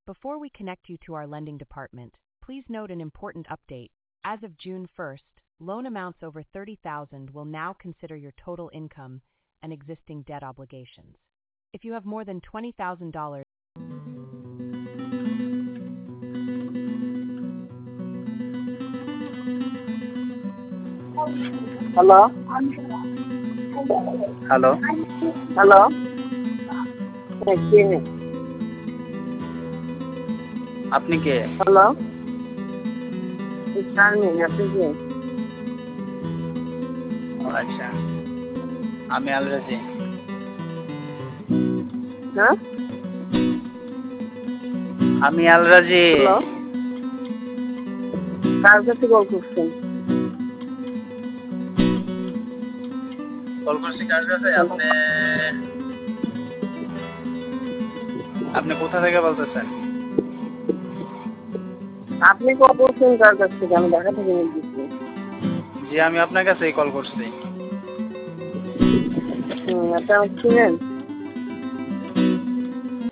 Before we connect you to our lending department, please note an important update. As of June 1st, loan amounts over $30,000 will now consider your total income and existing debt obligations. If you have more than $20,000, hello hello, hello কে আপনি কে? Hello Sharmin আপনি কে? ও আচ্ছা, আমি Al-Rajhi. হ্যাঁ আমি Al-Rajhi. Hello কার কাছে call করছেন? কল করছি কার কাছে? আপনি কোথা থেকে বলতেছেন? আপনি কল করছেন কার কাছ থেকে? আমি ঢাকা থেকে বলতেছি। জি, আমি আপনার কাছেই কল করছি। আপনি আমাকে চিনেন?